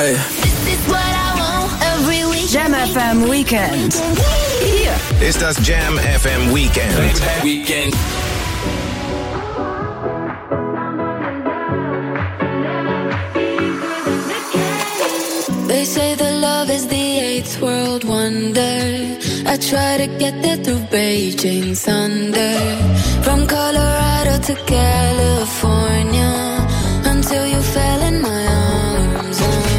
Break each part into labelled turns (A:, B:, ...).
A: Hey.
B: This is what I want every week.
C: Jam FM Weekend. Hier
D: ist das Jam FM Weekend.
A: Weekend.
E: They say that love is the eighth world wonder. I try to get there through Beijing thunder. From Colorado to California, until you fell in my arms.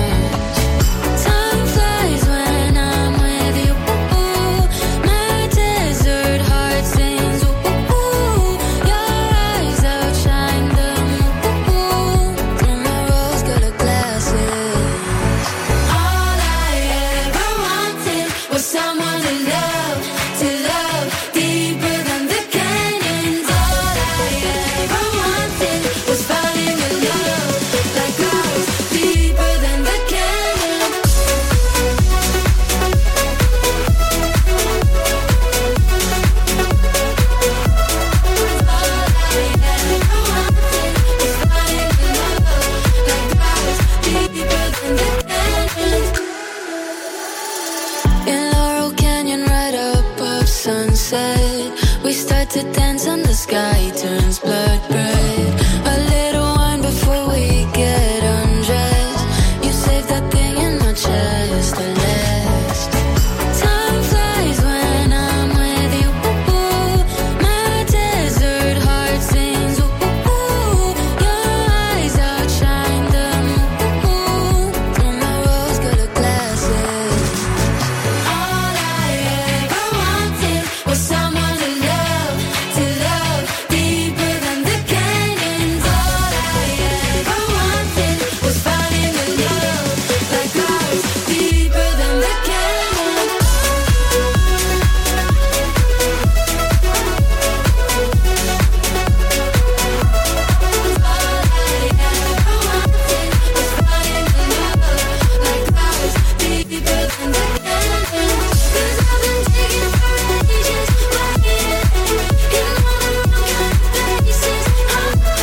E: Time flies when I'm with you. My desert heart sings. Your eyes outshine them. Through my rose-colored glasses. All I ever wanted was someone to love deeper than the canyons. All I ever wanted was falling in love like ours, deeper than the canyons. All I ever wanted was falling in love like ours, deeper than the canyons. In Laurel Canyon, right above sunset, we start to dance and the sky turns blood red. A little wine before we get undressed. You save that thing in my chest to last. Time flies when I'm with you. My desert heart sings. Your eyes outshine them. Through my rose-colored glasses. All I ever wanted was someone to love deeper than the canyons. All I ever wanted was falling in love like ours, deeper than the canyons. All I ever wanted was falling in love like ours, deeper than the canyons. 'Cause I've been taking ages, walking in all the wrong places. All I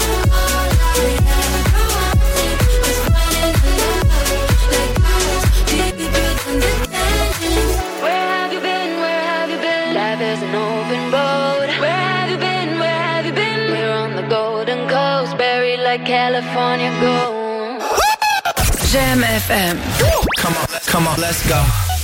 E: ever wanted was falling in love like ours, deeper than the canyons. Where have you been? Where have you been? Life is an open boat. Where have you been? Where have you been? We're on the Golden Coast, buried like California gold.
C: Jam FM.
A: Come on, let's go.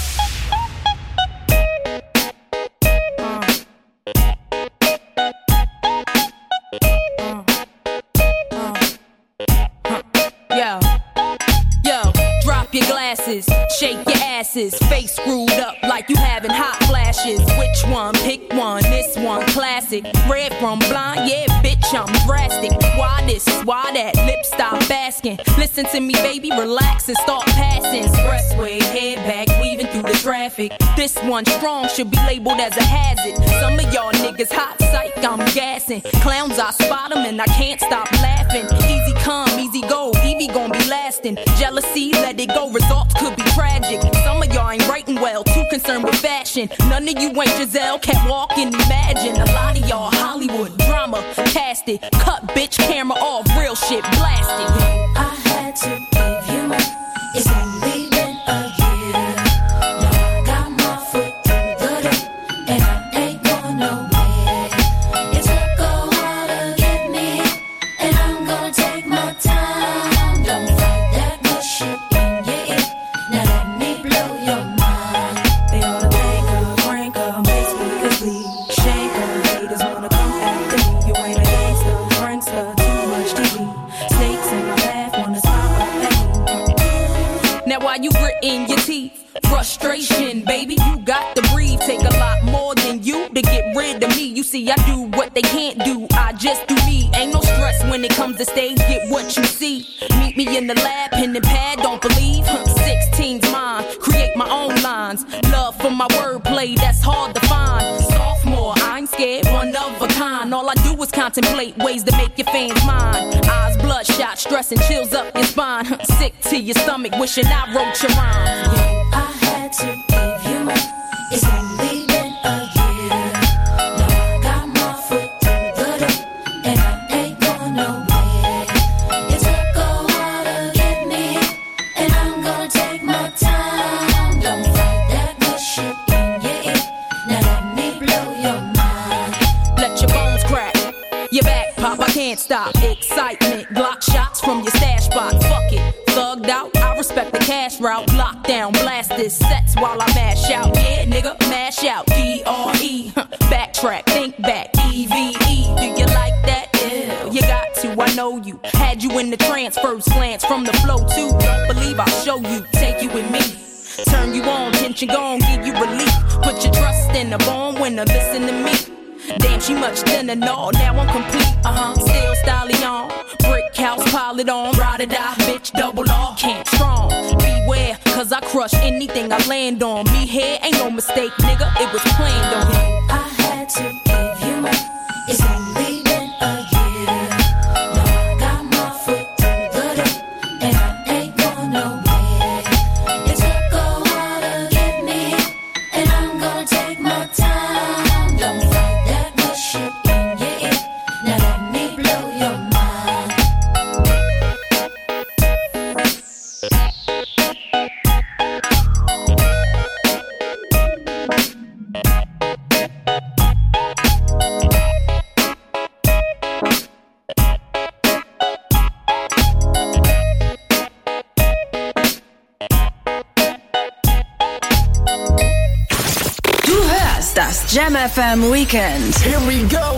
F: Yo, drop your glasses, shake your asses, face screwed up like you having hot flashes. Which one? Pick one, this one, classic. Red from blind, yeah, bitch, I'm drastic. Why this, why that, lip stop asking. Listen to me, baby, relax and start passing. Expressway, head back, weaving through the traffic. This one strong should be labeled as a hazard. Some of y'all niggas hot psych, I'm gassing. Clowns, I spot them and I can't stop laughing. Easy come, easy go, Evie gon' be lasting. Jealousy, let it go, results could be tragic. Some of y'all ain't writing well, too concerned with fashion. None of you ain't Giselle, can't walk and imagine. A lot of y'all Hollywood drama, cast it. Cut bitch, camera off, real shit, blast it.
E: I had to give you up. It's only been a year. Now I got my foot through the door, and I ain't going nowhere. It took a while to get me, and I'm gonna take my time. Don't fight that good shit in your ear. Now let me blow your mind.
G: They ought to thank her, rank her, make speakers bleed. Shake her, haters wanna come after me. You ain't a gangster, prankster, too much TV. Snakes in my path, wanna stop my pain.
F: Now while you gritting your teeth, frustration, baby, you got to breathe. Take a lot more than you to get rid of me. You see, I do what they can't do, I just do me. Ain't no stress when it comes to stage, get what you see. Meet me in the lab, pen and pad, don't believe. 16's mine, create my own lines. Love for my wordplay, that's hard to find. Sophomore, I ain't scared, one of a kind. All I do is contemplate ways to make your fans mine. Eyes bloodshot, stress and chills up your spine. Sick to your stomach, wishing I wrote your rhymes.
E: I had to give you up. It's only been a year. Now I got my foot through the door, and I ain't going nowhere. It took a while to get me, and I'm
F: pop, I can't stop. Excitement, Glock shots from your stash box. Fuck it, thugged out, I respect the cash route. Lockdown, blast this sets while I mash out. Yeah, nigga, mash out. D-R-E, backtrack, think back. E-V-E, do you like that? Yeah, you got to, I know you. Had you in the trance, first glance from the flow too. Don't believe I'll show you, take you with me. Turn you on, tension gone, give you relief. Put your trust in a born winner, listen to me. Damn, she much thinner, no, now I'm complete. Still styling on, brick house, pile it on. Ride or die, bitch, double R, can't strong. Beware, cause I crush anything I land on. Me here ain't no mistake, nigga, it was planned on.
G: I had to give you up, it's only been a year. Now I got my foot through the door, and I ain't going nowhere. It took a while to get me, and I'm gonna take my time. Don't fight that bullshit in your ear, now let me blow your mind.
C: Du hörst das Jam FM Weekend.
A: Here we go.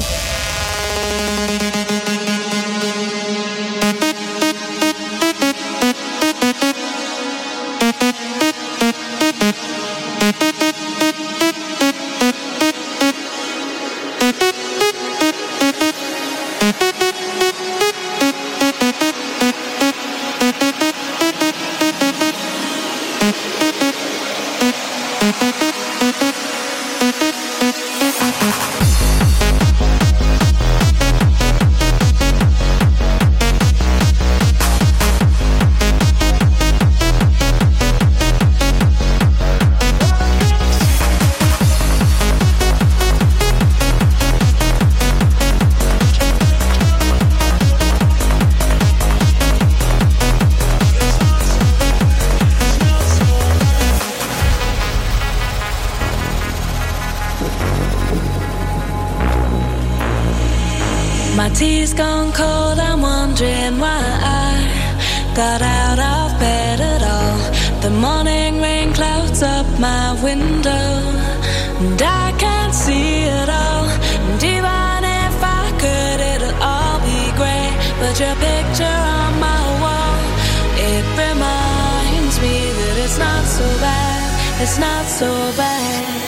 H: My tea's gone cold, I'm wondering why I got out of bed at all. The morning rain clouds up my window, and I can't see it all. And even if I could, it'll all be grey. But your picture on my wall, it reminds me that it's not so bad, it's not so bad.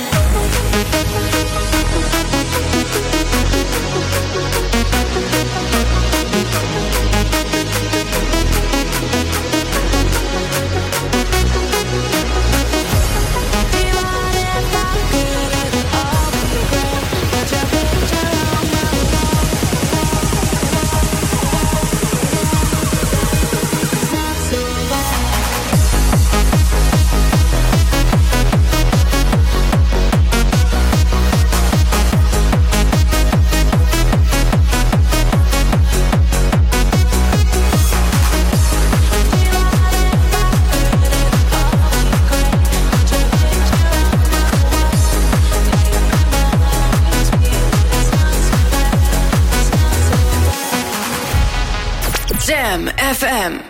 C: Jam FM.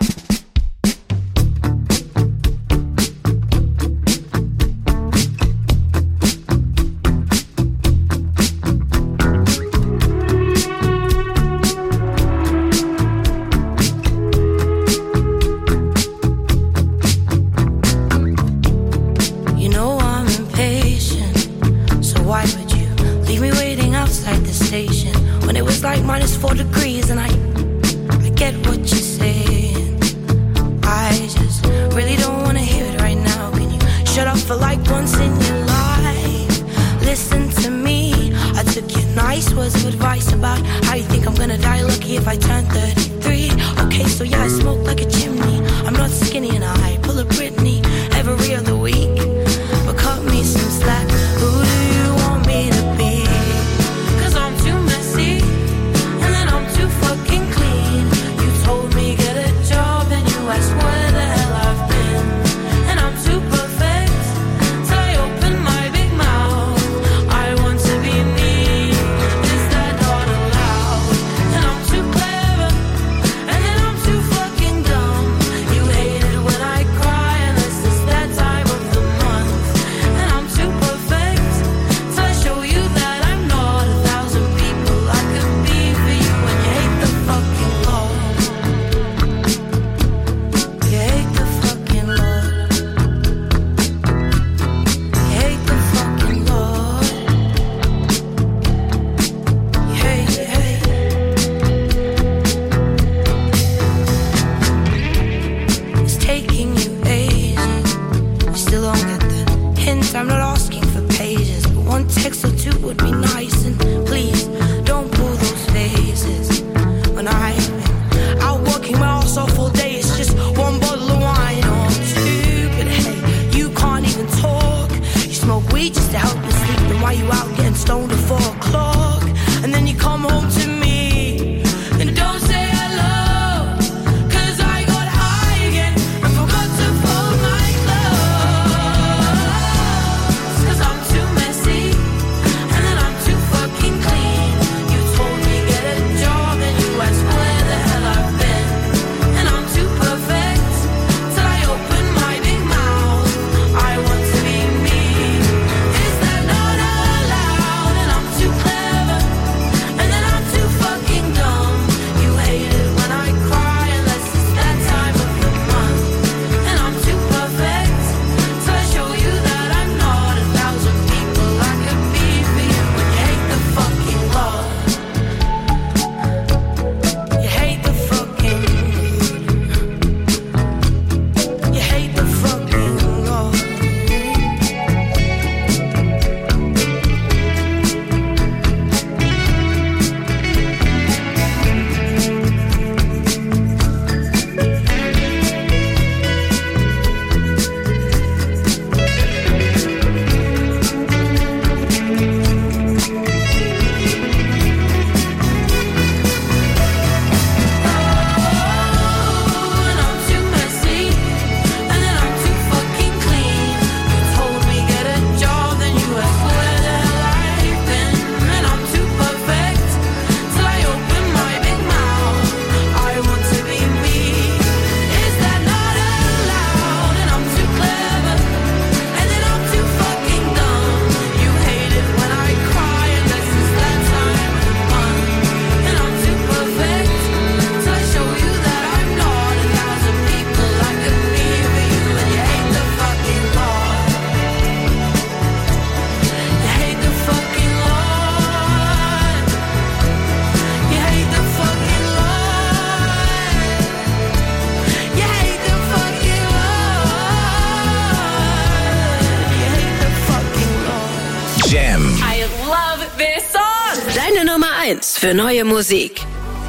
H: You know I'm impatient, so why would you leave me waiting outside the station when it was like -4 degrees and I get what you're saying. I just really don't want to hear it right now. Can you shut up for like once in your life? Listen to me, I took your nice words of advice about how you think I'm gonna die lucky if I turn 33. Okay, so yeah, I smoke like a chimney. I'm not skinny and I pull a Britney every other week. But cut me some slack, who do you want me to be? 'Cause I'm too messy, and then I'm too fucking clean. You told me get a job and you asked where the hell I've been. And I'm too perfect, so I open my big mouth. I want to be me, is that not allowed? And I'm
C: 1 für neue Musik.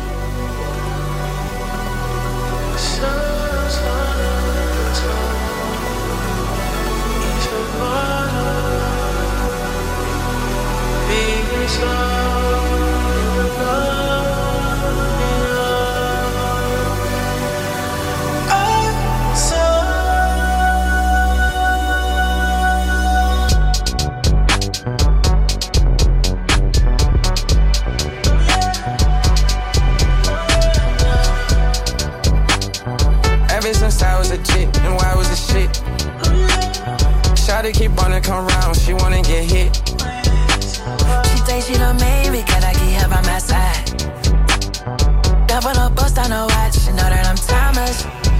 I: Shawty keep wanna come round, she wanna get hit.
J: She thinks she done made me, cause I keep her by my side. Double up, bust on her watch, she know that I'm timeless.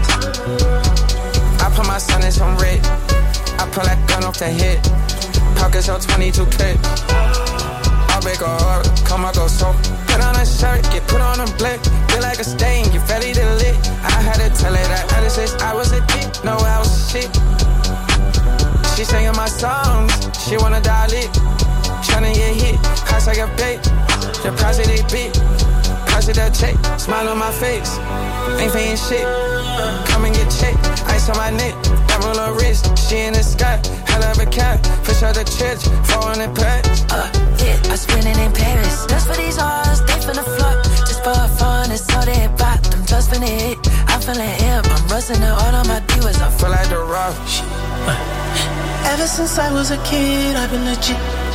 I: I put my son in some red, I pull that gun off the hip. Pockets so 22 clip. I'll break her heart, come on, go so. Put on a shirt, get put on a blick. Feel like a stain, get ready to lit. I had to tell her that at since I was a kid, no I was shit. She singing my songs, she wanna dial it. Tryna get hit, high like a bait. The price of they beat, price of that check. Smile on my face, ain't paying shit. Come and get checked, ice on my neck. Double her wrist, she in the sky. Hell of a cat, push out the church, 400 packs.
J: Yeah, I spend it in Paris. Just for these hoes, they finna flood. Just for fun, it's all they bought. Them just finna hit, I'm feeling hip. I'm rusting it all on my divas. I
I: feel like the rock.
K: Ever since I was a kid, I've been legit.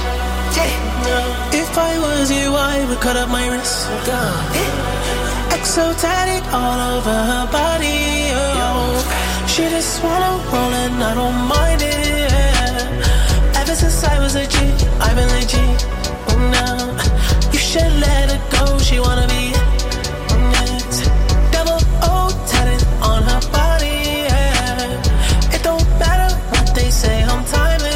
K: If I was you, I would cut up my wrist. Exo tatted all over her body. Oh. She just wanna roll and I don't mind it. Ever since I was a G, I've been legit. Now you should let her go. She wanna be next. Double O tatted on her body. It don't matter what they say, I'm timeless.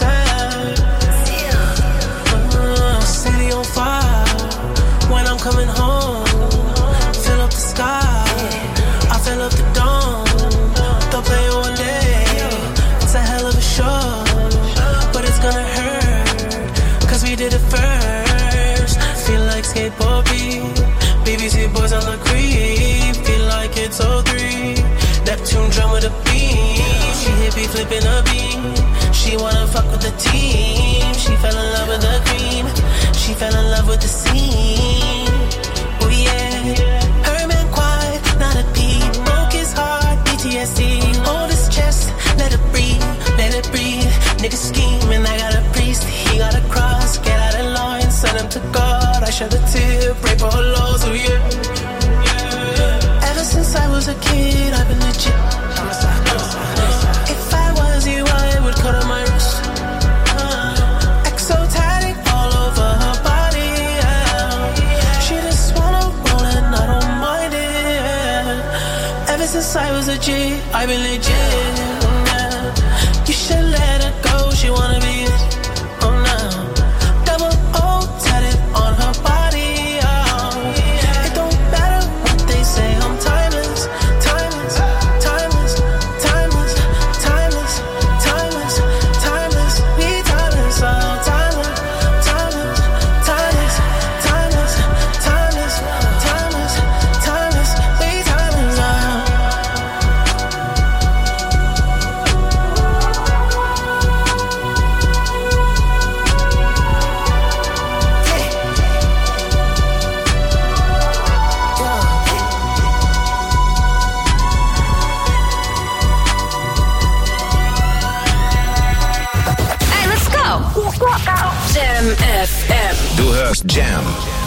K: City on fire when I'm coming home. Fill up the sky, I fill up the dome. They'll play one day, it's a hell of a show. But it's gonna hurt, cause we did it first. Feel like skateboard beat, BBC boys on the creep. Feel like it's 03, Neptune drum with a beat. She hippie flipping a beat. She wanna fuck with the team. She fell in love with the cream. She fell in love with the scene. Oh yeah. Her man quiet, not a peep. Broke his heart, PTSD. Hold his chest, let it breathe, let it breathe. Nigga scheming, I got a priest. He got a cross, get out of line, send him to God. I shed a tear, pray for her laws, oh yeah. Ever since I was a kid, I've been legit. If I was you, I would cut on my wrist. Exo tatted all over her body. She just wanna roll and I don't mind it. Ever since I was a G, I've been legit. You should let her go, she wanna be it. Oh no. Double O tatted on her body. It don't matter what they say, I'm timeless, timeless, timeless, timeless, timeless, timeless, timeless. We timeless, oh timeless, timeless, timeless, timeless, timeless, timeless, timeless. We timeless, oh.
C: Hey, let's go! Jam FM.
D: Du hörst Jam.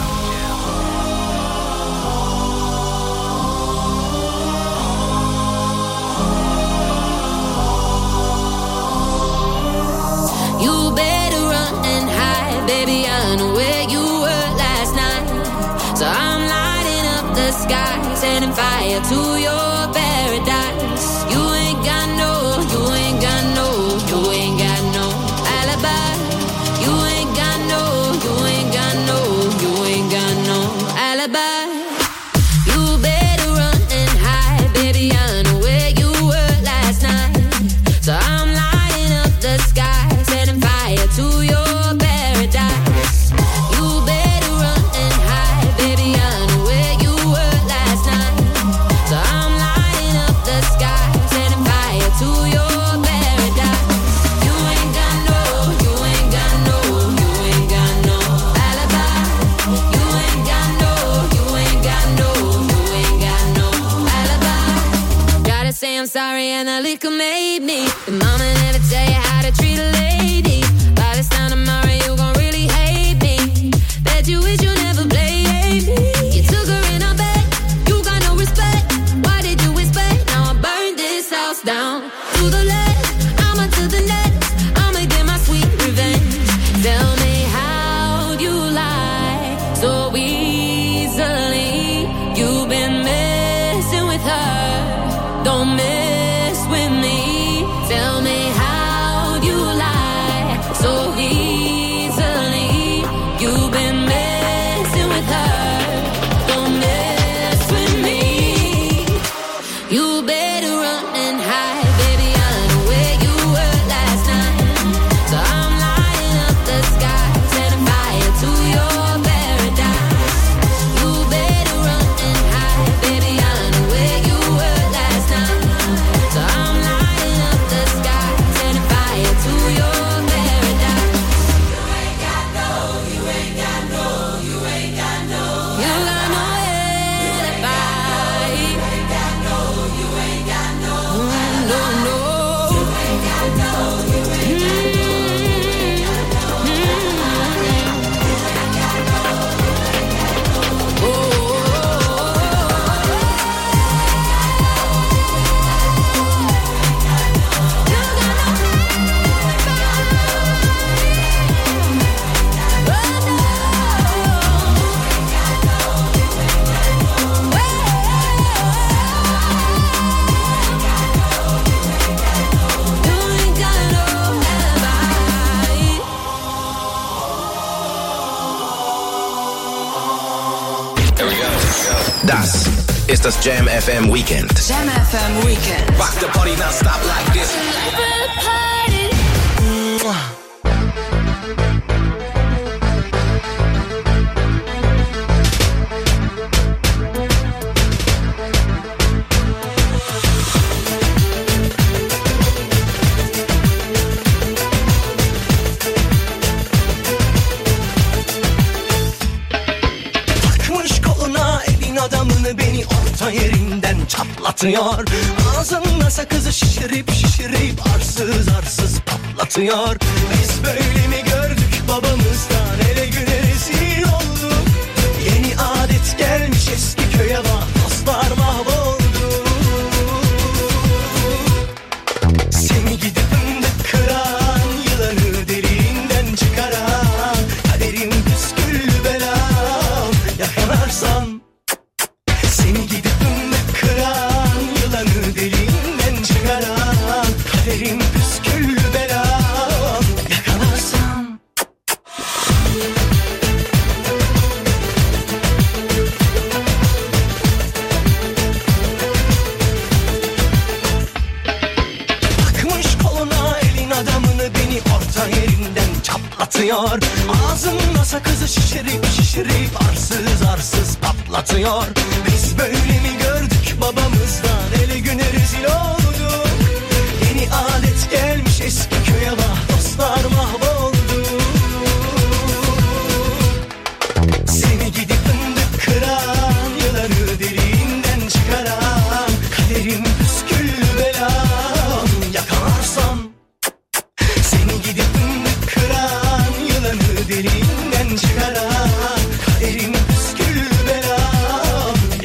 E: You better run and hide, baby. I know where you were last night. So I'm lighting up the sky, setting fire to your paradise. You ain't got no, you ain't got no, you ain't got no alibi. You ain't got no, you ain't got no, you ain't got no alibi. You better run and hide, baby. I know where you were last night. So I'm lighting up the sky, setting fire to your paradise. You better run and hide. and the liquor made me. The mama never tell you how to treat a lady. By this time tomorrow you gon' really hate me. Bet you wish you never played me. You took her in a bed, you got no respect. Why did you expect? Now I burned this house down. To the left, I'ma to the next. I'ma get my sweet revenge. Tell me how you lie so easily. You've been messing with her. Don't mess with me. Tell me how you lie so easily. You've been messing with her. Don't mess with me. You better run and hide, baby. I know where you were last night. So I'm lighting up the sky, setting fire to your paradise. You better run and hide, baby. I know where you were last night. So I'm lighting up the sky, setting fire to your paradise. You ain't got no, you ain't got no, you ain't got no. You got no alibi. You ain't got no, you ain't got no. No, no. You ain't got no, you ain't got no.
D: Das ist das Jam FM Weekend.
C: Jam FM Weekend.
A: Rock the party, now stop like this.
K: Takmış koluna elin adamını, beni orta yerinden çatlatıyor. Ağzında sakızı şişirip şişirip arsız arsız patlatıyor. Biz böyle mi gördük babamızdan, ele güne rezil olduk. Yeni adet gelmiş eski köye, bak dostlar mahvoldu. Seni gidip fındık kıran, yılanı deliğinden çıkaran, kaderim püsküllü belam, yakalarsam. Seni gidip fındık kıran, yılanı deliğinden çıkaran, kaderim püsküllü belam, yakalarsam. Takmış koluna elin adamını, beni orta yerinden çatlatıyor. Ağzında sakızı şişirip şişirip arsız arsız patlatıyor. Biz böyle mi gördük babamızdan, ele güne rezil olduk. Yeni adet gelmiş eski köye, bak dostlar mahvoldu. Seni gidip fındık kıran, yılanı deliğinden çıkaran, kaderim püsküllü belam, yakalarsam. Seni gidip fındık kıran, yılanı deliğinden çıkaran, kaderim püsküllü belam,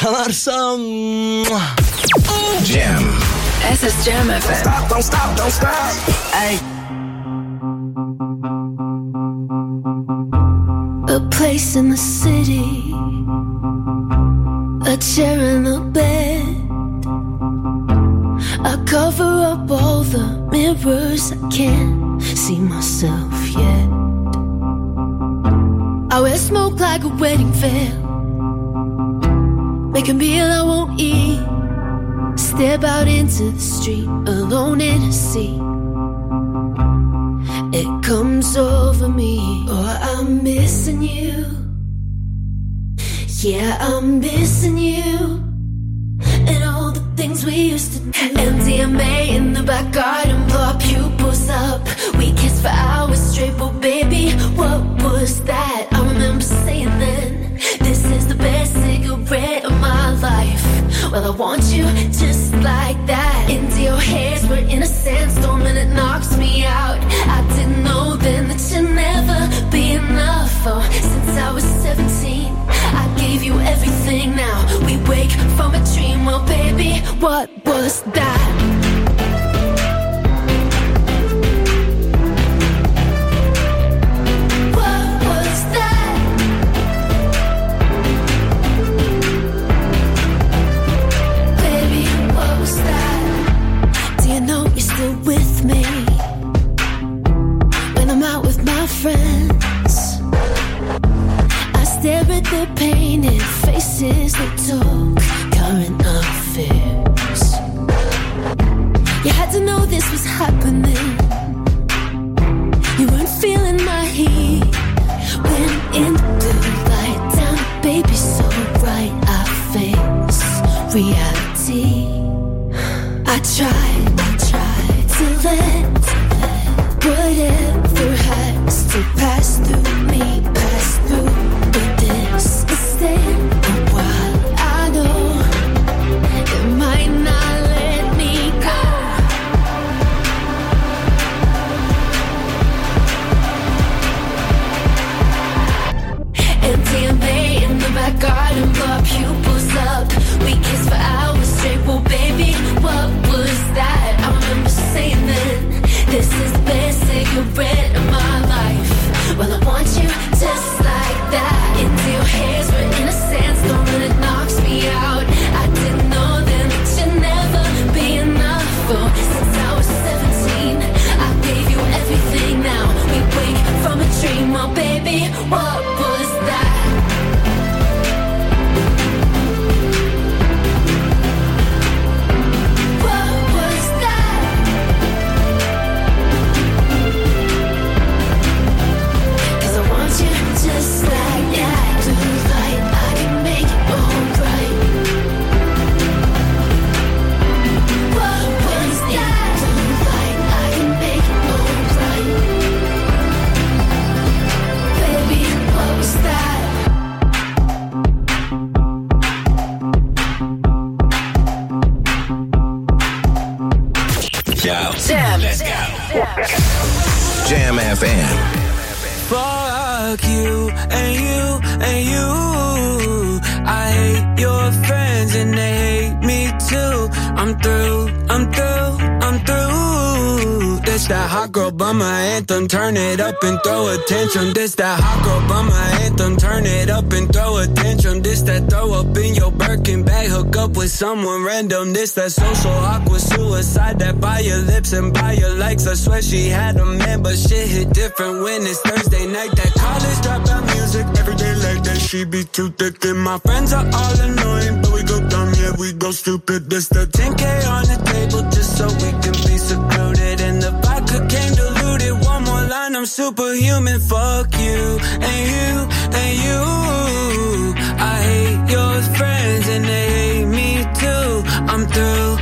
L: Larsa.
D: Jam.
C: This is Jam FM.
A: Stop, don't stop, don't stop.
L: Hey.
G: A place in the city, a chair and a bed. I cover up all the mirrors, I can't see myself yet. I wear smoke like a wedding veil, make a meal I won't eat, step out into the street alone in a sea. It comes over me, oh, I'm missing you. Yeah, I'm missing you. And all the things we used to do. MDMA in the back garden, blow our pupils up. We kissed for hours straight, but baby, what was that? I remember saying then, this is the best cigarette of my life. Well, I want you just like that. Into your hairs, we're in a sandstorm and it knocks me out. I didn't know then that you'd never be enough. Oh, since I was 17, I gave you everything. Now we wake from a dream. Well, baby, what was that? What was that? Baby, what was that? Do you know you're still with me when I'm out with my friends? I stare at their painted faces, they talk current affairs. You had to know this was happening. You weren't feeling my heat when in the blue light down, baby, so bright I face reality. I tried to let whatever has to pass through me, pass through. But this is staying a while. I know it might not let me go. MDMA in the back garden, blow our pupils up. We kissed for hours straight. Well, baby, what was that? I remember saying then, this is the best cigarette of my life. Well, I want you just like that. Into your hairs, we're in a sandstorm and it knocks me out. I didn't know then that you'd never be enough. Oh, since I was 17, I gave you everything. Now we wake from a dream. Oh, baby, what was that? What was that? Cause I want you just like that. Blue light, I can make it alright. What was that? Blue light, I can make it alright. Baby, what was that?
D: Yo.
C: Jam.
D: Let's go. Jam FM.
K: Fuck you and you and you. I hate your friends and they hate me too. I'm through. This that hot girl bummer anthem, turn it up and throw attention. This that hot girl bummer anthem, turn it up and throw attention. This that throw up in your Birkin bag, hook up with someone random. This that social awkward suicide, that buy your lips and buy your likes. I swear she had a man, but shit hit different when it's Thursday night. That college dropout music, every day like that, she be too thick. And my friends are all annoying, but we go dumb, yeah, we go stupid. This the 10K on the table just so we can be secluded. And the vodka came diluted. One more line, I'm superhuman. Fuck you and you and you. I hate your friends and they hate me too. I'm through.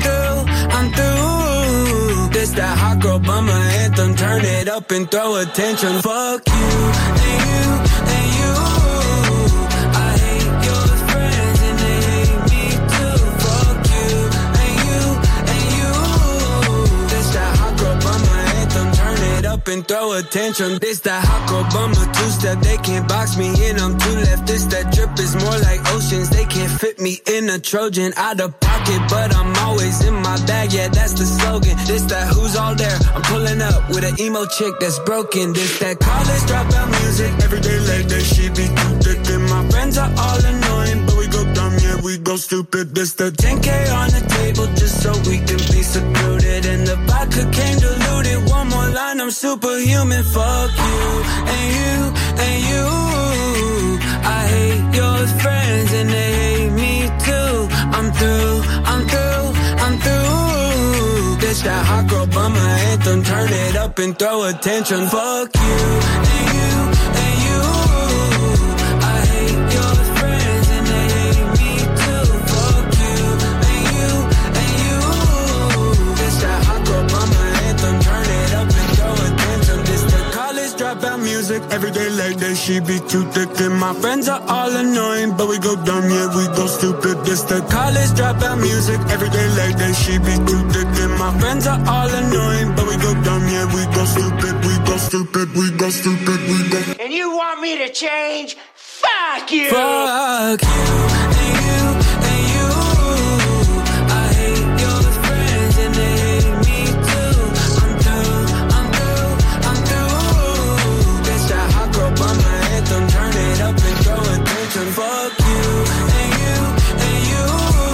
K: This that hot girl bummer anthem, turn it up and throw attention. Fuck you and you and you. I hate your friends and they hate me too. Fuck you and you and you. This that hot girl bummer anthem, turn it up and throw attention. This that hot girl bummer two-step, they can't box me in, I'm too left. This that drip is more like
I: oceans, they can't fit me in a Trojan. Out of pocket, but I'm always in my bag, yeah, that's the slogan. This that who's all there, I'm pulling up with an emo chick that's broken. This that college dropout music, everyday late day, she be too thick. And my friends are all annoying, but we go dumb, yeah, we go stupid. This the 10K on the table, just so we can be secluded. And the vodka came diluted, one more line, I'm superhuman. Fuck you, and you, and you. I hate your friends and they hate me too. I'm through, I'm through, I'm through. Bitch, that hot girl bummer anthem, turn it up and throw a tantrum. Fuck you, and you, and you. I hate your friends and they hate me too. Fuck you, and you, and you. Bitch, that hot girl bummer anthem, turn it up and throw a tantrum. This the college dropout music, everyday late day, she be too thick. And my friends are all annoying, but we go dumb, yeah, we go stupid. This the college dropout music, everyday late day, she be too thick. And my friends are all annoying, but we go dumb, yeah, we go stupid, we go stupid, we go stupid, we go.
L: And you want me to change? Fuck you!
I: Fuck you, and you, and you. I hate your friends and they hate me too. I'm through, I'm through, I'm through. Bitch, that hot girl bummer anthem, turn it up and throw a tantrum. Fuck you, and you, and you.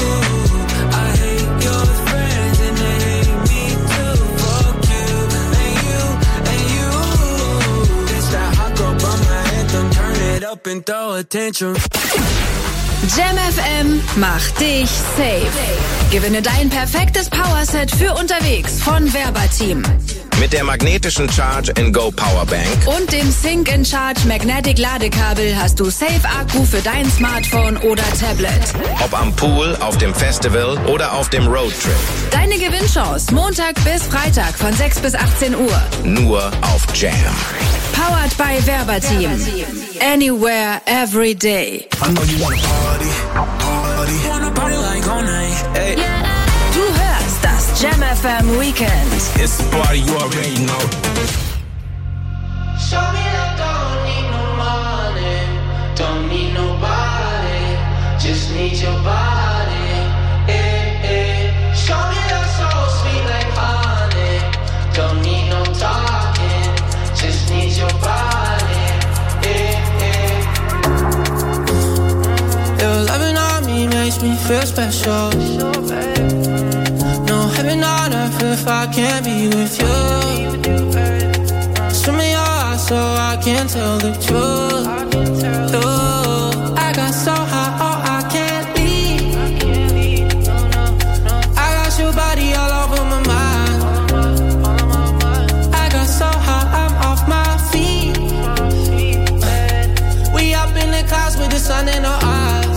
I: I hate your friends and they hate me too. Fuck you, and you, and you. Bitch, that hot girl bummer anthem, turn it up and throw a tantrum.
C: Jam FM macht dich safe. Gewinne dein perfektes Powerset für unterwegs von Verbateam.
D: Mit der magnetischen Charge-and-Go Powerbank
C: Und dem Sync-in-Charge Magnetic Ladekabel hast du Safe-Akku für dein Smartphone oder Tablet.
D: ob am Pool, auf dem Festival oder auf dem Roadtrip.
C: Deine Gewinnchance Montag bis Freitag von 6 bis 18 Uhr.
D: Nur auf Jam.
C: Powered by Verbateam. Anywhere, every day.
A: I know you wanna party, party.
I: Wanna party like all night. Hey.
C: Du hörst das Jam FM Weekend.
A: It's a party, you already know.
K: Show me that don't need no money, don't need nobody, just need your body. Eh, eh. Show me that so sweet like honey, don't need no talking, just need your body. Eh, eh. Your loving on me makes me feel special. No heaven on earth if I can't be with you. Swim in your eyes so I can tell the truth. Ooh, I got so high, oh I can't leave. I got your body all over my mind. I got so high, I'm off my feet. We up in the clouds with the sun in our eyes.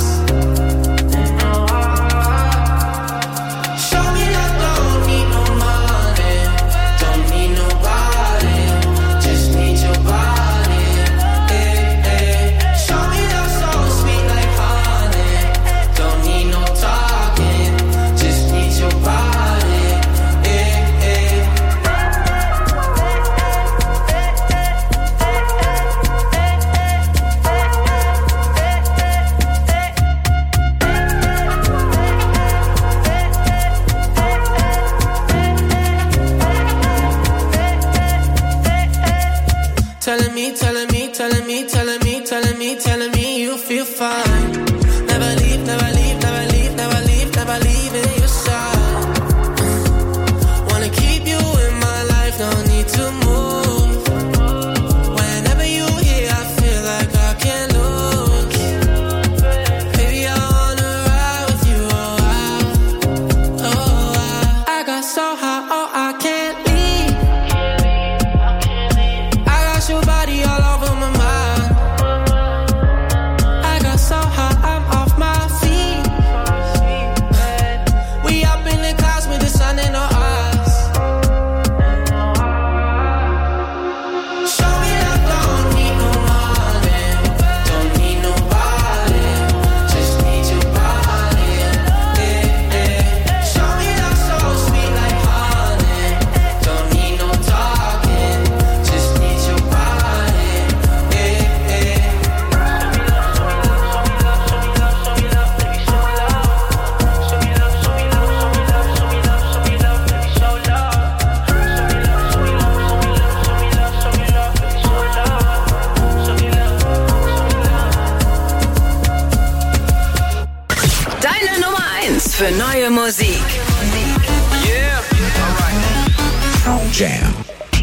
C: für neue Musik.
I: Yeah, alright.
D: Jam.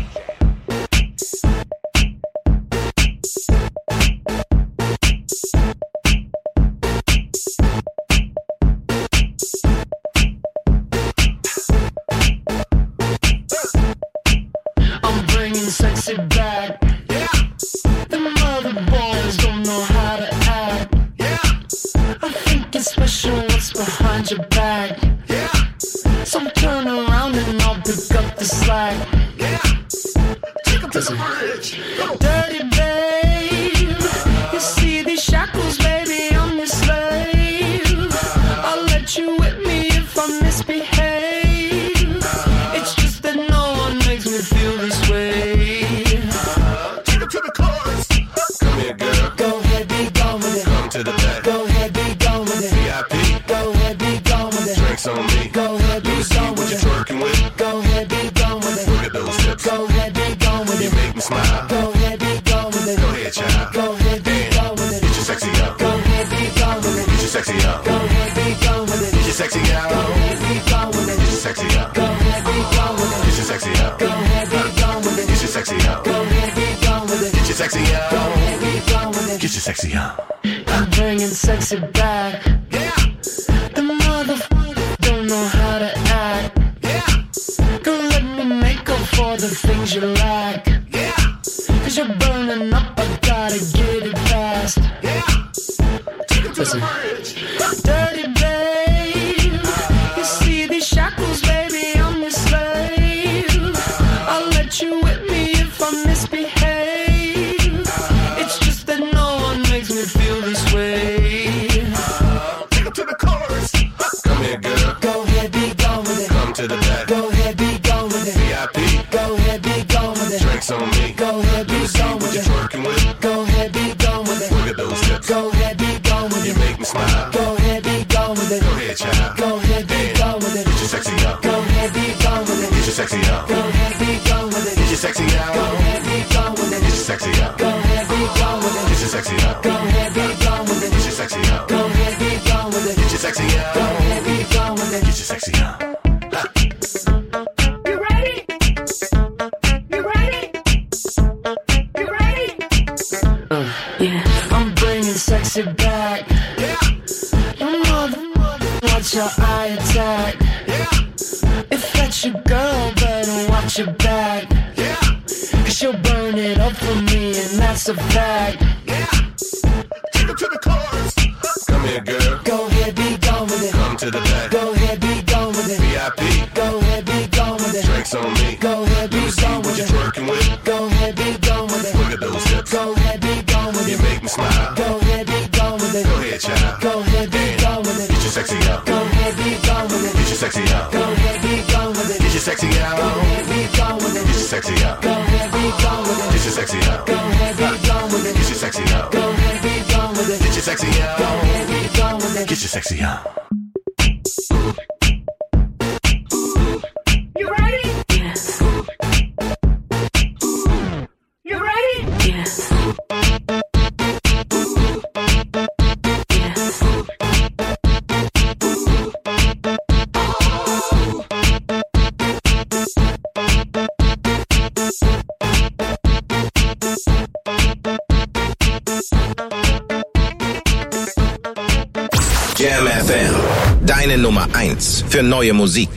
K: I'm bringing sexy back. The mother boys don't know how to act. I think it's special what's behind your back. So turn around and I'll pick up the slack. Take up to the bridge. Dirty babe, you see these shackles, baby, I'm your slave. I'll let you whip me if I misbehave. It's just that no one makes me feel this way. Take it to the chorus.
A: Come here, girl.
K: Go ahead, be gone with it.
A: Come to the back.
K: Go ahead, be gone with it.
A: VIP.
K: Go ahead, be gone with it.
A: Drinks on me.
K: Go ahead, be
A: See
K: gone
A: what
K: with
A: you're
K: it.
A: twerking with.
K: Go ahead, be gone with it.
A: Look at those hips.
K: Go ahead, be gone with
A: You
K: it.
A: make me smile.
K: Go ahead, be gone with it.
A: Go ahead, child.
K: Go ahead, be gone with it.
A: Get your sexy out.
K: Go ahead, be gone with it.
A: Get your sexy out.
K: Go ahead, be gone with it.
A: Get your sexy out.
K: Go ahead, be gone with it.
A: Get your sexy out.
K: Go ahead, be gone with it.
A: Get your sexy out.
K: Go ahead, be gone with it.
A: Get your sexy out.
K: Go ahead, be gone with it.
A: Get your sexy out.
K: Go ahead, be gone with it.
A: Get your sexy out.
K: I'm bringing sexy back. The motherfuckers don't know how to act. Don't let me make up for the things you lack. Cause you're burning up, I gotta get it fast. Listen. Dirty babe, you see these shackles, baby, I'm your slave. I'll let you whip me if I misbehave. It's just that no one makes me feel this way.
A: Take it to the chorus. Come here, girl.
K: Go ahead, be gone with it.
A: Come to the back.
K: Go ahead, be gone with it.
A: VIP.
K: Go ahead, be gone with it.
A: Drinks on me.
K: Go ahead, be
A: See
K: gone
A: what
K: with
A: you're
K: it.
A: twerking with.
K: Go ahead, be gone with it.
A: Look at those hips.
K: Go ahead, be gone with
A: You
K: it.
A: make me smile.
K: Go ahead, be gone with it.
A: Go ahead, child.
K: Go ahead, be gone with it.
A: Get your sexy out.
K: Go ahead, be gone with it.
A: Get your sexy out.
K: Go ahead, be gone with it.
A: Get your sexy out.
K: Go ahead, be gone with it.
A: Get your sexy out.
K: Go ahead, be gone with it.
A: Get your sexy out.
K: Go ahead, be gone with it.
A: Get your sexy out.
K: Go ahead, be gone with it.
A: Get your sexy out.
K: Go ahead, be gone with it.
A: Get your sexy out.
K: You ready? You ready? You ready? Yeah. I'm bringing sexy back. Your mother, watch your eye attack. If that's your girl, better watch your back. Cause she'll burn it up for me, and that's a fact.
A: Take it to the chorus. Come here, girl.
K: Go ahead, be gone with it.
A: Come to the back.
K: Go ahead, be gone with it.
A: VIP.
K: Go ahead, be gone with it.
A: Drinks on me.
K: Go ahead, be
A: See
K: gone
A: what
K: with
A: you're
K: it.
A: twerking with.
K: Go ahead, be gone with it.
A: Look at those hips.
K: Go ahead, be gone with
A: You
K: it.
A: make me smile.
K: Go ahead, be gone with it.
A: Go ahead, child.
K: Go ahead, be gone with it.
A: Get your sexy out.
K: Go ahead, be gone with it.
A: Get your sexy out.
K: Go ahead, be gone with it.
A: Get your sexy out.
K: Go ahead, be gone with it.
A: Get your sexy out.
K: Go ahead, be gone with it.
A: Get your sexy out.
K: Go ahead, be gone with it.
A: Get your sexy out.
K: Go ahead, be gone with it.
A: Get your sexy out.
K: Go ahead, be gone with it.
A: Get your sexy out.
K: You ready? Yes. You ready? Yes.
D: Jam FM, deine Nummer 1 für neue Musik.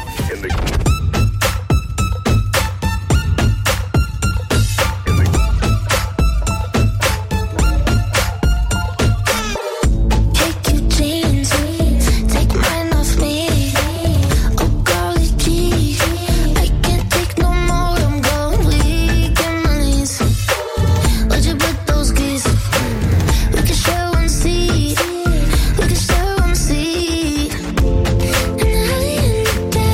E: Take your jeans, take mine off me. Oh golly gee, I can't take no more. I'm going weak in my knees. Where'd you put those keys? We can share one seat. We can share one seat. And I in the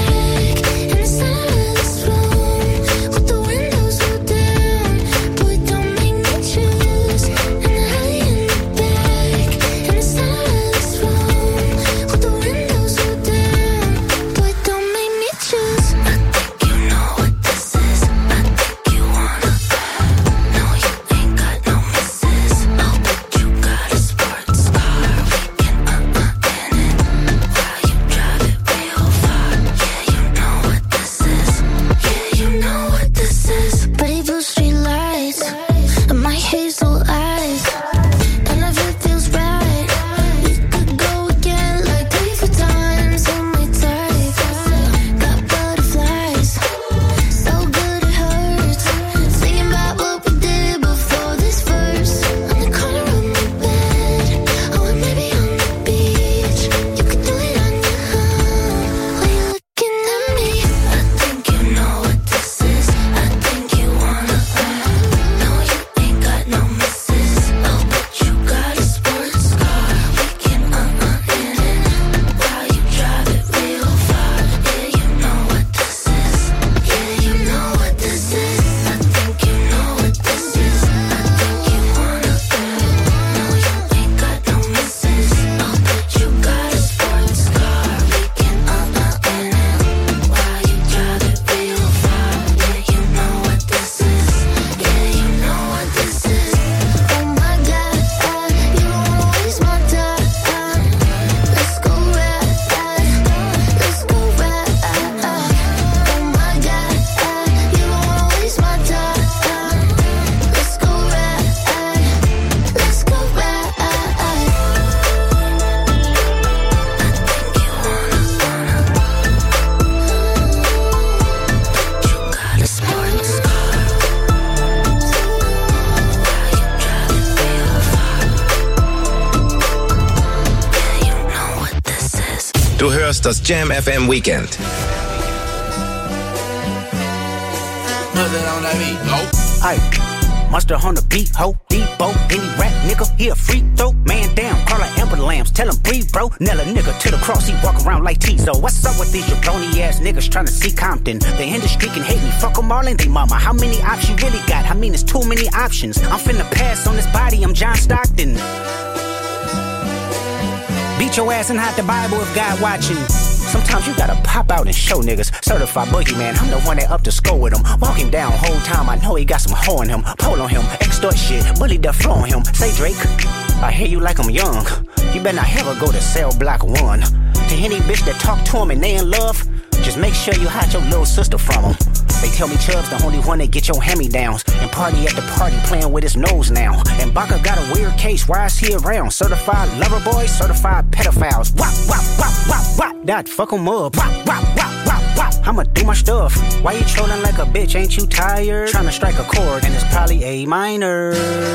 D: Du hörst das Jam FM Weekend.
M: Aye, mustard on the beat, ho, Debo, any rap nigga, he a free throw, man down, call her Amber Lambs, tell him breathe, bro, Nella nigga to the cross, he walk around like Tizo. What's up with these jabroni ass niggas trying to see Compton? The industry can hate me, fuck them all and they mama. How many options you really got? I mean, it's too many options. I'm finna pass on this body, I'm John Stockton. Beat your ass and hide the Bible if God watching. Sometimes you gotta pop out and show niggas. Certified boogeyman, I'm the one that up to score with him. Walk him down whole time, I know he got some hoe in him. Pole on him, extort shit, bully the flow on him. Say Drake, I hear you like I'm young. You better not ever go to cell block 1. To any bitch that talk to him and they in love, just make sure you hide your little sister from him. They tell me Chubb's the only one that get your hand-me-downs. And party at the party playing with his nose now. And Baka got a weird case, why is he around? Certified lover boys, certified pedophiles. Wop, wop, wop, wop, wop. That fuck him up. Wop, wop, wop, wop, wop. I'ma do my stuff. Why you trolling like a bitch, ain't you tired? Trying to strike a chord, and it's probably A minor.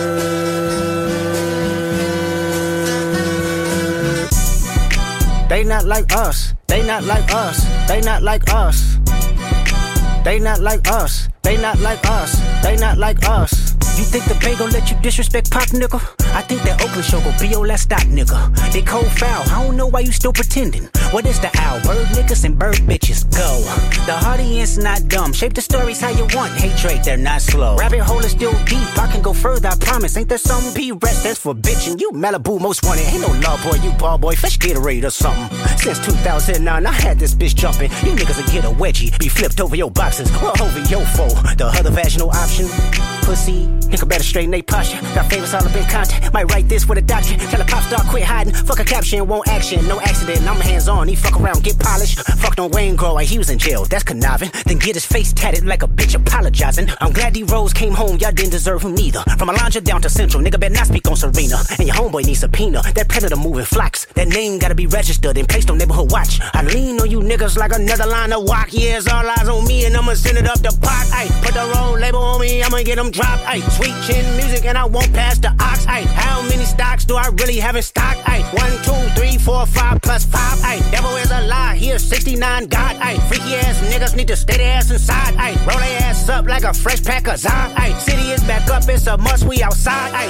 M: They not like us. They not like us. They not like us. They not like us. They not like us. They not like us. You think the Bay gon' let you disrespect Pop, nigga? I think that Oakland show gon' be your last stop, nigga. They cold foul, I don't know why you still pretending. What is the owl? Bird niggas and bird bitches, go. The audience not dumb, shape the stories how you want. Hey Drake, they're not slow. Rabbit hole is still deep, I can go further, I promise. Ain't there some P-rest that's for bitchin'? You Malibu most wanted, ain't no love boy, you ball boy, fresh Gatorade or something. Since 2009, I had this bitch jumping. You niggas will get a wedgie, be flipped over your boxes, or over your foe. The other vaginal option, pussy. Nigga better straighten they posture. Got famous all up in content. Might write this with a doctor. Tell a pop star quit hiding. Fuck a caption, won't action. No accident, I'm hands on. He fuck around, get polished. Fucked on Wayne Grow, he was in jail. That's conniving. Then get his face tatted like a bitch apologizing. I'm glad D-Rose came home, y'all didn't deserve him neither. From Alondra down to Central, nigga better not speak on Serena. And your homeboy needs subpoena. That predator moving flocks. That name gotta be registered and placed on neighborhood watch. I lean on you niggas like another line of walk. Yeah, it's all eyes on me and I'ma send it up the pot. Ay, put the wrong label on me, I'ma get them dropped. Ay, sweet chin music and I won't pass the ox. Ay, how many stocks do I really have in stock? Ay, 1, 2, 3, 4, 5 plus 5. Ay, devil is a lie, here 69 God. Ay, freaky ass niggas need to stay their ass inside. Ay, roll their ass up like a fresh pack of Zod. Ay, city is back up, it's a must, we outside. Ay.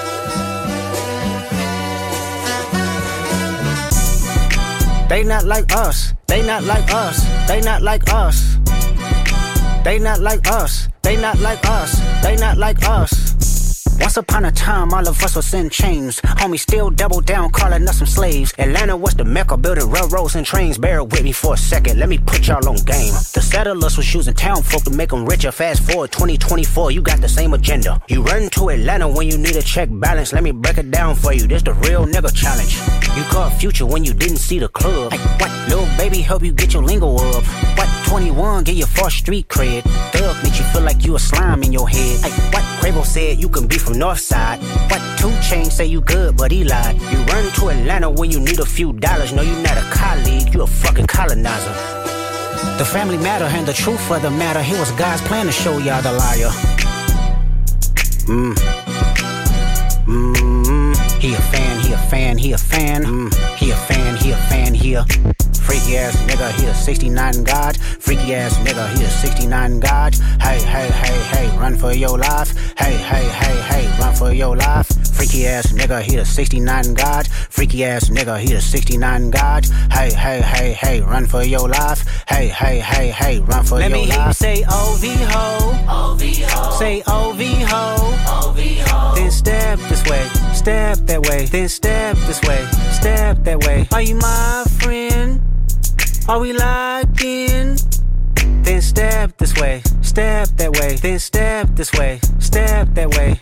M: They not like us. They not like us. They not like us. They not like us. They not like us. They not like us. Once upon a time, all of us was in chains. Homie still double down, calling us some slaves. Atlanta was the mecca, building railroads and trains. Bear with me for a second, let me put y'all on game. The settlers was using town folk to make them richer. Fast forward 2024, you got the same agenda. You run to Atlanta when you need a check balance. Let me break it down for you, this the real nigga challenge. You caught Future when you didn't see the club. Hey, what, little baby, help you get your lingo up. What, 21, get your false street cred. Thug makes you feel like you a slime in your head. Hey, what, Quavo said you can be from Northside. What, 2 Chainz say you good, but he lied. You run to Atlanta when you need a few dollars. No, you not a colleague, you a fucking colonizer. The family matter and the truth of the matter. Here was God's plan to show y'all the liar. He a fan, he a fan, he a fan. He a fan, he a fan, he a freaky ass nigga, he a 69 God. Freaky ass nigga, he a 69 God. Hey, hey, hey, hey, run for your life. Hey, hey, hey, hey, run for your life. Freaky ass nigga, he a 69 God. Freaky ass nigga, he a 69 God. Hey, hey, hey, hey, run for your life. Hey, hey, hey, hey, run for your life. Let me hear you say OV-ho. OV-ho. Say OV-ho. OV-ho. Then step this way, step that way. Then step this way, step that way. Are you my friend? Are we locked in? Then step this way, step that way. Then step this way, step that way.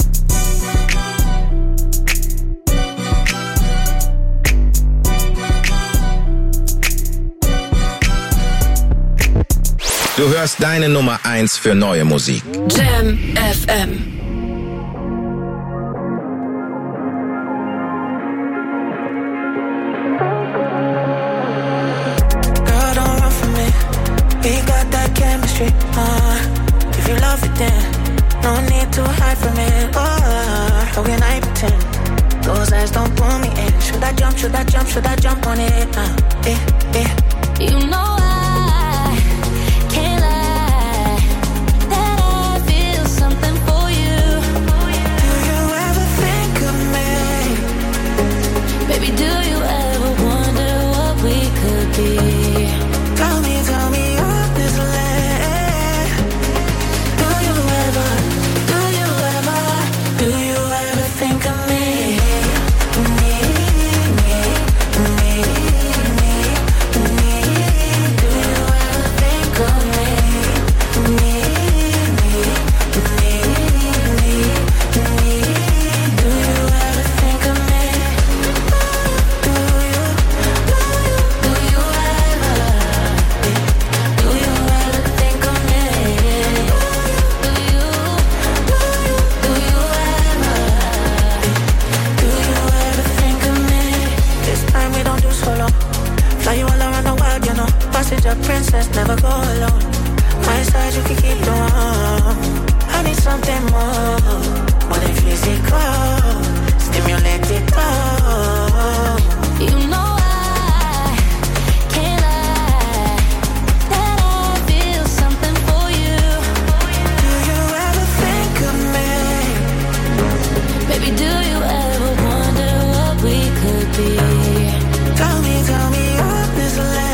D: Du hörst deine Nummer 1 für neue Musik.
C: Jam FM.
H: If you love it then no need to hide from it. How can I pretend? Those eyes don't pull me in. Should I jump, should I jump, should I jump on it?
E: You know I can't lie that I feel something for you.
H: Do you ever think of me?
E: Baby, do you ever wonder what we could be?
H: Tell me honestly. Do you ever think of me?
J: A princess, never go alone. My side, you can keep the warm. I need something more than physical. Stimulate it all.
E: You know I can't lie that I feel something for you.
J: Do you ever think of me?
E: Baby, do you ever wonder what we could be?
J: Tell me honestly.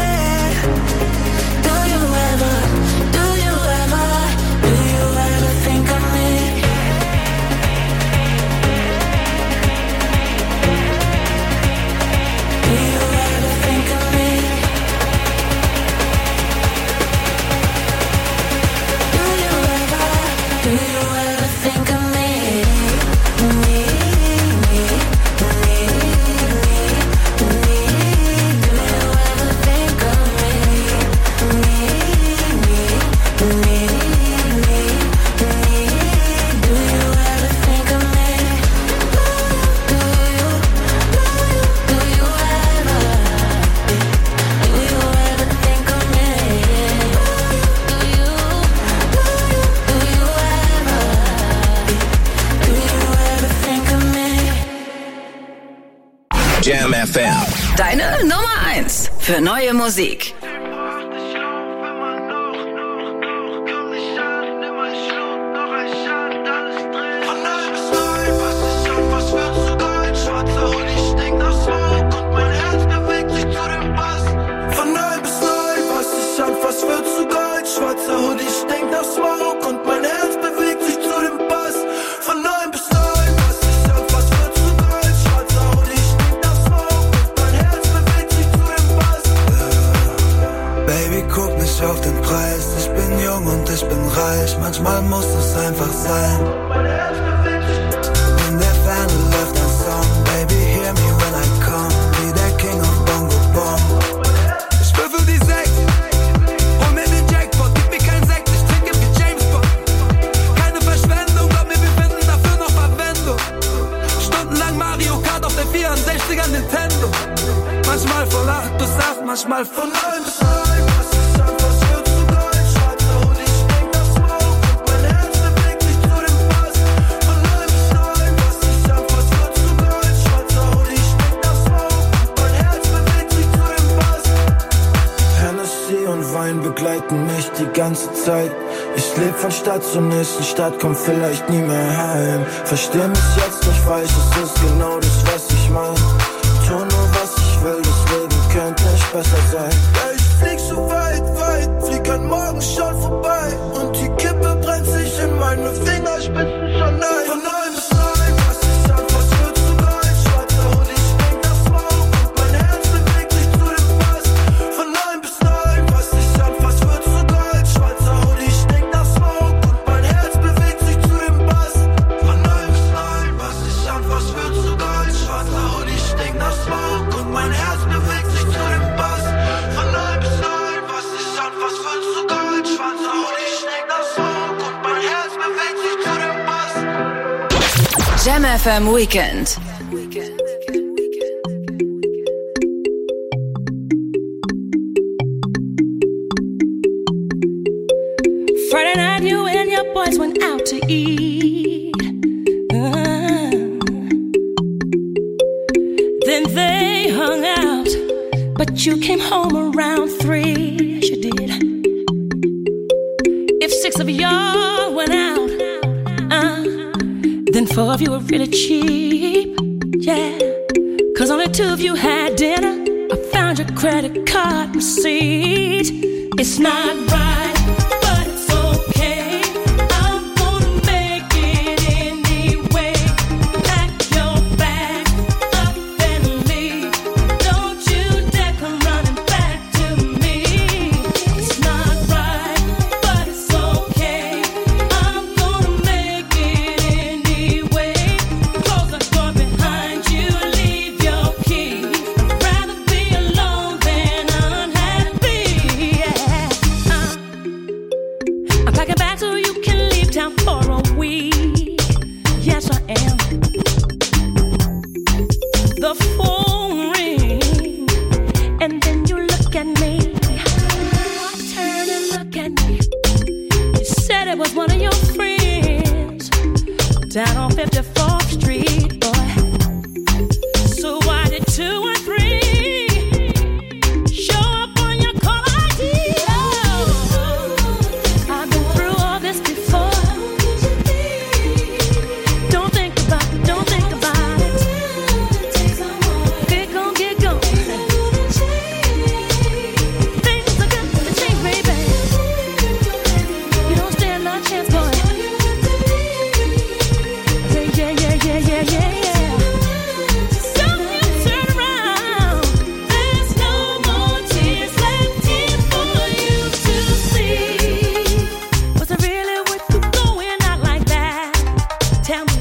D: Jam FM.
C: Deine Nummer 1 für neue Musik.
N: Manchmal muss es einfach sein. In der Ferne läuft ein Song. Baby, hear me when I come. Wie der King of Bongo Bong. Ich würfel die 6, hol mir den Jackpot. Gib mir keinen Sekt, ich trinke wie James Bond. Keine Verschwendung, glaub mir, wir finden dafür noch Verwendung. Stundenlang Mario Kart auf der 64er Nintendo. Manchmal von 8 bis 8, manchmal von 9 bis 9. Begleiten mich die ganze Zeit. Ich leb von Stadt zur nächsten Stadt, komm vielleicht nie mehr heim. Versteh mich jetzt nicht falsch, es ist genau das, was ich mein. Tu nur was ich will, das Leben könnte nicht besser sein. Ja, ich flieg so weit, weit, flieg an morgen schon vorbei. Und die Kippe brennt sich in meine Fingerspitzen schon ein. Von 9 bis 9, was ich sag, was wird zu weit. Schwarzer Hund, ich denk das Smoke und mein Herz bewegt sich zu dem Bass. Von 9 bis 9, was ich sag, was wird zu weit. Schwarzer Hund, ich denk das Smoke und mein Herz bewegt sich zu dem Bass. Von 9 bis 9, was ich sag, was wird zu weit. Schwarzer Hund, ich denk das Smoke und mein Herz bewegt sich zu dem Bass. Von 9 bis 9, was ich sag, was wird zu weit. Schwarzer Hund, ich denk das Smoke und mein Herz bewegt sich zu dem Bass.
C: Jam FM Weekend.
O: Friday night, you and your boys went out to eat. Then they hung out but you came home around 3. Yes, you did. If 6 of y'all went out, then 4 of you were really cheap. Yeah, 'cause only 2 of you had dinner. I found your credit card receipt. It's not right, but it's okay. I'm gonna make it anyway. Pack your bag up and leave. Don't you dare come running back to me. It's not right, but it's okay. I'm gonna make it anyway. Close the door behind you, leave your key. I'd rather be alone than unhappy. Yeah. I'm packing back so you can leave town for a week. Yes, I am. The phone rings, and then you look at me. Turn and look at me. You said it was one of your friends down on 54th Street, boy. So why did 2 and 3 show up on your call ID? Oh, I've been through all this before. Don't think about it, don't think about it. Get gone, get gone. Things are gonna change, baby. You don't stand no chance, boy. Yeah, yeah, yeah, yeah, yeah, yeah. So you turn around. There's no more tears left here for you to see. Was it really worth you going out like that? Tell me.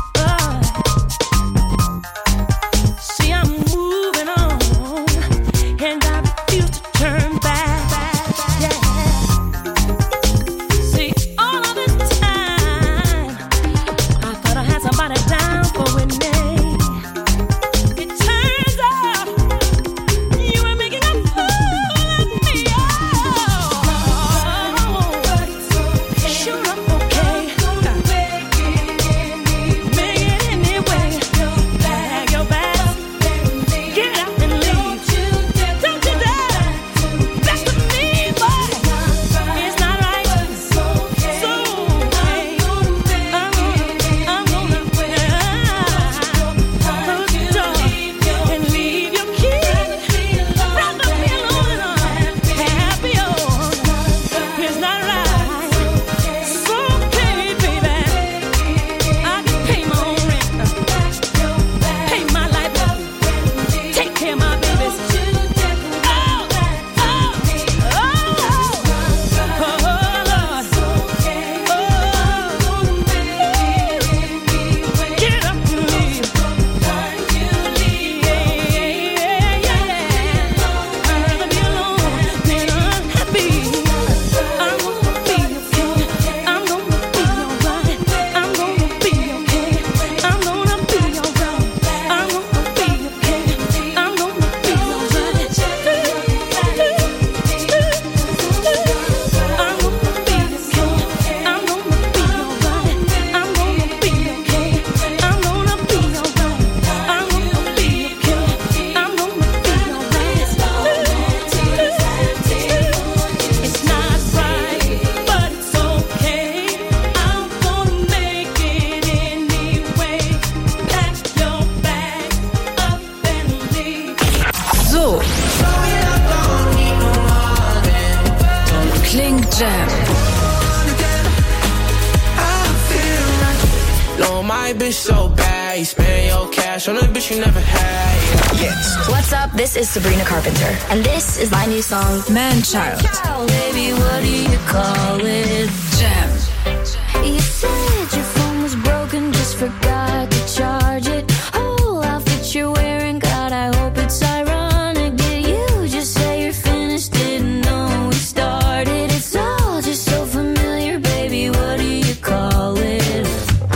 O: See, I'm moving on, and I refuse to turn back. Yeah. See, all of this time, I thought I had somebody down for winning. It turns out you were making a fool of me. Oh, sure, I'm okay. Make it anyway. Bag your bags, get up and leave. Don't you dare mess with me, boy. It's not right. So okay. I'm gonna close the door and leave your key. Rather be alone and unhappy. It's not right. So okay, baby. I can pay my own rent, pay my light bill, take care of my babies. Oh, Lord. Get up and leave. I'd rather be alone than unhappy. I'm gonna be okay. I'm gonna be alright. I'm gonna be okay. I'm gonna be alright. I'm gonna be okay. I'm gonna be alright. I'm gonna be okay. I'm gonna be alright. I'm gonna be okay. I'm gonna be alright. I'm gonna be okay. I'm gonna be alright. It's not right, but it's okay. I'm gonna make it anyway. Pack your bags up and leave.
C: So klingt Jam.
I: No, my bitch so bad. You spend your cash on a bitch you never had. Yes.
P: What's up? This is Sabrina Carpenter, and this is my new song,
C: Man-Child.
P: Baby, what do you call it?
C: Jam.
P: You said your phone was broken, just forgot to charge it. Oh, outfit you're wearing, God, I hope it's ironic. Did you just say you're finished? Didn't know we started. It's all just so familiar, baby. What do you call it?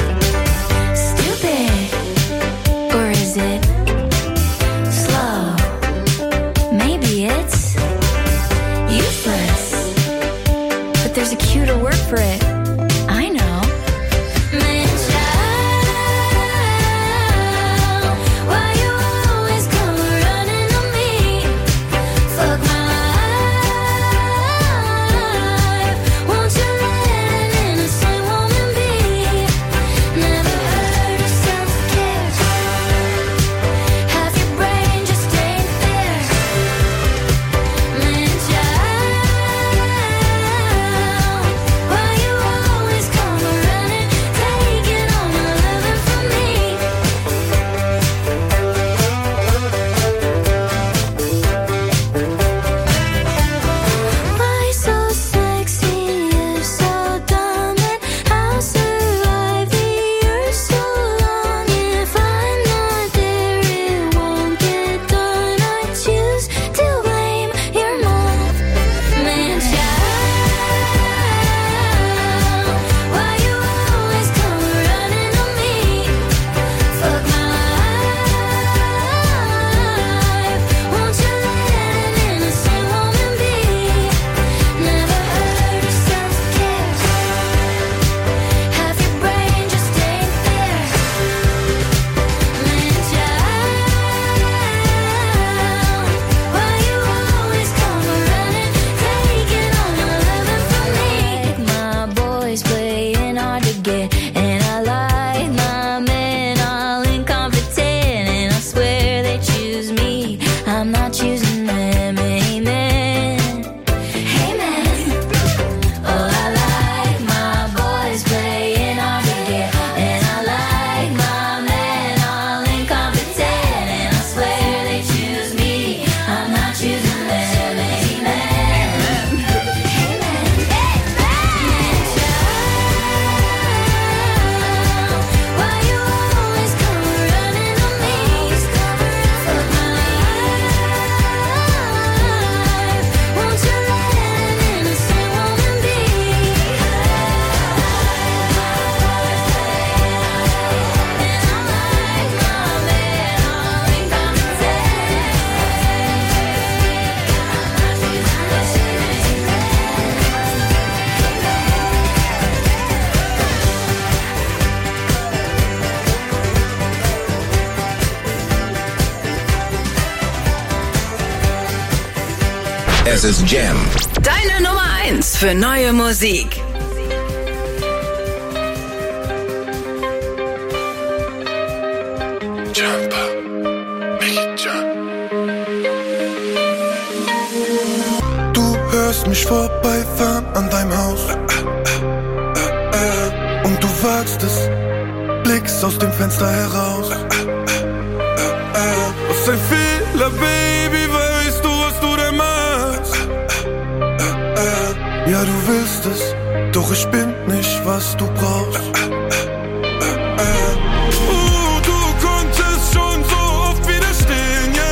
P: Stupid, or is it slow? Maybe it's useless, but there's a cuter word for it. I know. choosing them. Amen. Amen. Oh, I like my boys playing hard to get, and I like my men all incompetent, and I swear they choose me, I'm not choosing them.
D: Es ist Jam.
C: Deine Nummer 1 für neue Musik.
A: Jumper, make it jump. Du hörst mich vorbeifahren an deinem Haus. Und du wagst es, blickst aus dem Fenster heraus. Was ein Fehler, Baby, weißt du, was du da machst? Ja, du willst es, doch ich bin nicht, was du brauchst. Du konntest schon so oft widerstehen, ja?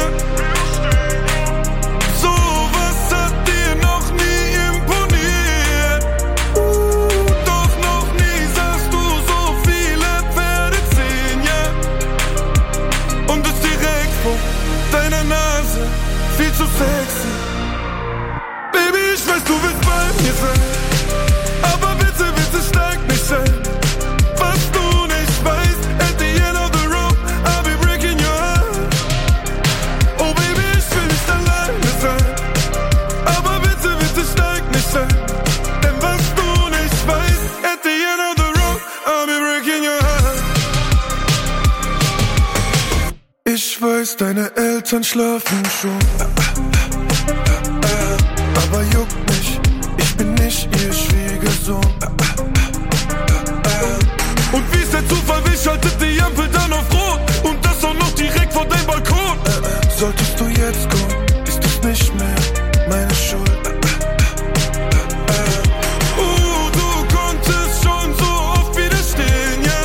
A: Sowas hat dir noch nie imponiert. Doch noch nie sahst du so viele Pferde ziehen, ja? Und es direkt vor deiner Nase, viel zu sexy. Baby, ich weiß, du willst bei mir sein, aber bitte, bitte steig nicht ein. Was du nicht weißt, at the end of the road, I'll be breaking your heart. Oh Baby, ich will nicht alleine sein, aber bitte, bitte steig nicht ein. Denn was du nicht weißt, at the end of the road, I'll be breaking your heart. Ich weiß, deine Eltern schlafen schon, aber juckt mich, ich bin nicht ihr Schwiegersohn. Und wie ist der Zufall, wie schaltet die Ampel dann auf Rot? Und das auch noch direkt vor deinem Balkon. Solltest du jetzt kommen, ist es nicht mehr meine Schuld. Du konntest schon so oft widerstehen, ja?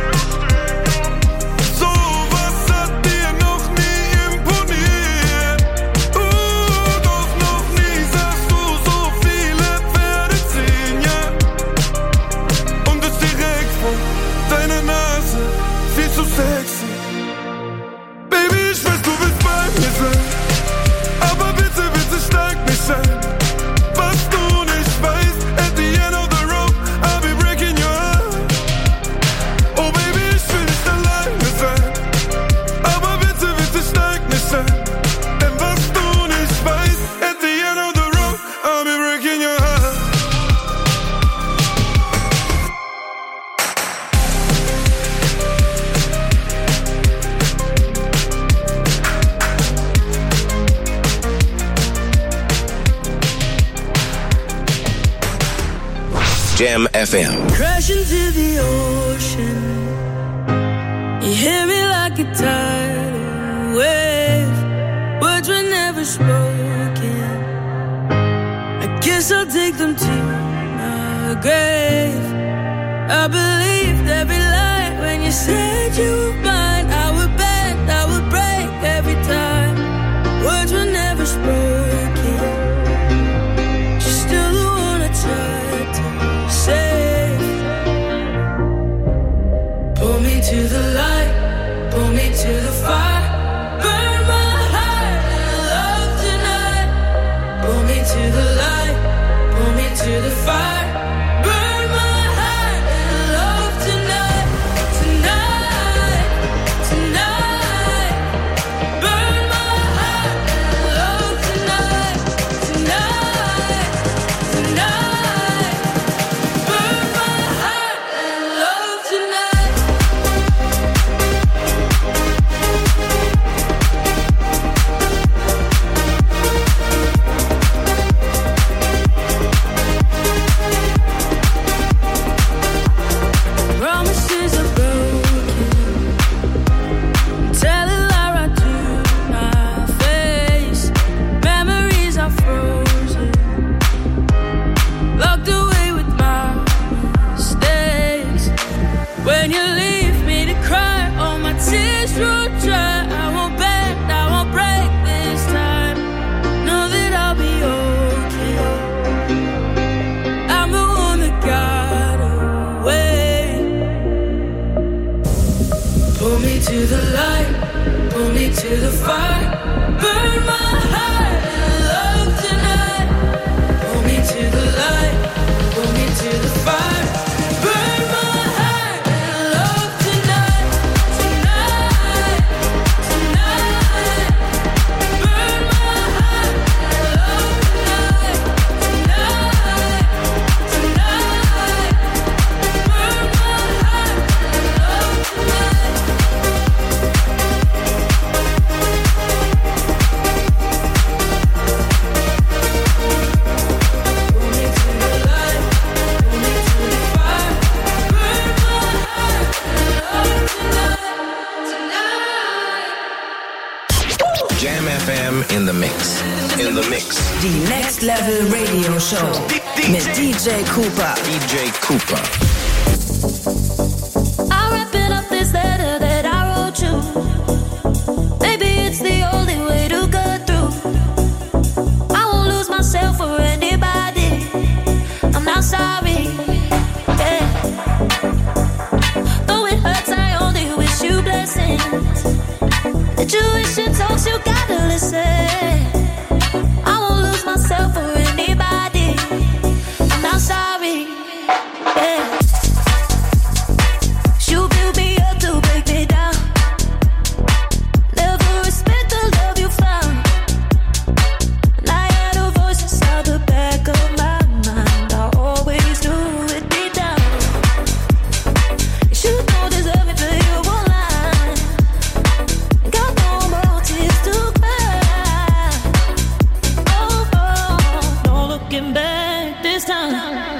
A: Sowas hat dir noch nie imponiert. Doch noch nie sahst du so viele Pferde ziehen, ja? Und es direkt vor deiner Nase, viel zu sexy. Baby, ich weiß, du willst bei mir sein, aber bitte, bitte steig nicht ein. Was du nicht weißt, at the end of the road, I'll be breaking your heart. Oh Baby, ich will nicht alleine sein, aber bitte, bitte steig nicht ein. Denn was du nicht weißt, at the end of the road, I'll be breaking your heart.
D: Jam FM.
O: Crash into the ocean. You hear me like a tidal wave. Words were never spoken. I guess I'll take them to my grave. I believed every lie when you said you were mine. I would bend, I would break every time. Words were never spoken. She's still the one I tried to save. Pull me to the light, pull me to the fire. Burn my heart and love tonight. Pull me to the light, pull me to the fire. Burn my heart and love tonight, tonight.
D: in the mix. In the mix.
Q: Die Next Level Radio Show mit DJ Cooper.
D: DJ Cooper.
P: I'm wrapping up this letter that I wrote you. Maybe it's the only way to get through. I won't lose myself for anybody. I'm not sorry. Yeah. Though it hurts, I only wish you blessings. The Jewish talks, you gotta listen. I won't lose myself for anybody. I'm not sorry. Yeah. You build me up to break me down. Never respect the love you found. And I had a voice inside the back of my mind. I always knew it deep down. You don't deserve it, but you won't lie. Got no more tears to cry. Oh, oh, no looking back this time.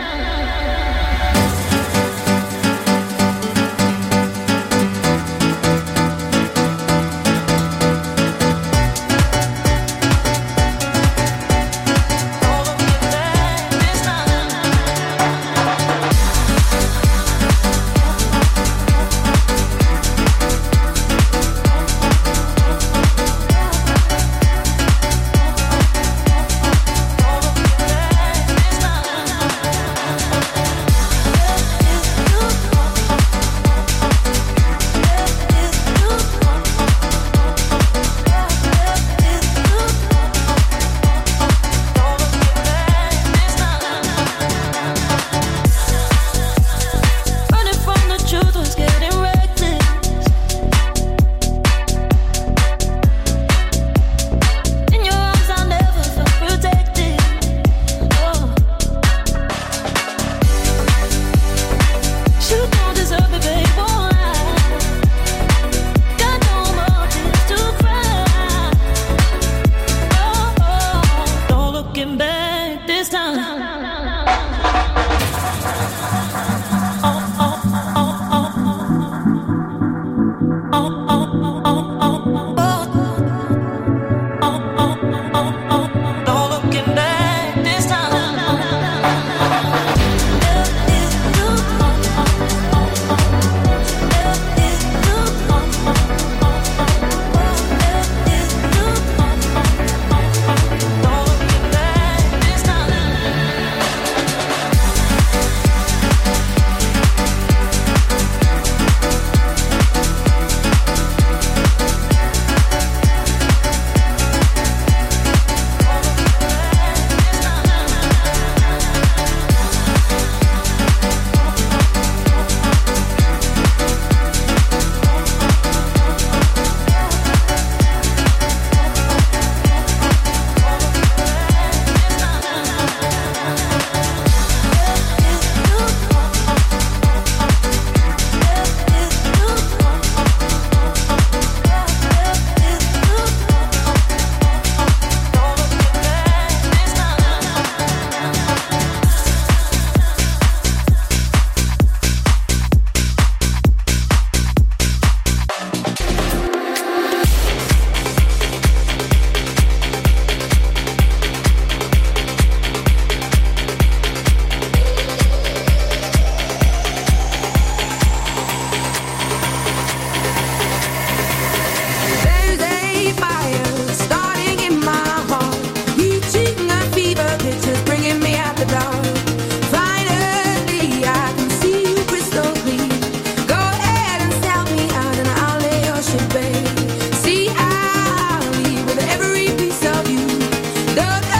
P: Running from the truth was getting reckless. In your arms I never felt protected. Oh. You don't deserve it, babe, won't lie. Got no more tears to cry. Oh, oh, no looking back this time. No looking back this time.
R: There's a fire starting in my heart, reaching a fever pitch, is bringing me out the dark. Finally, I can see you crystal clear. Go ahead and sell me out, and I'll lay your shit bare. See, I'll leave with every piece of you. Don't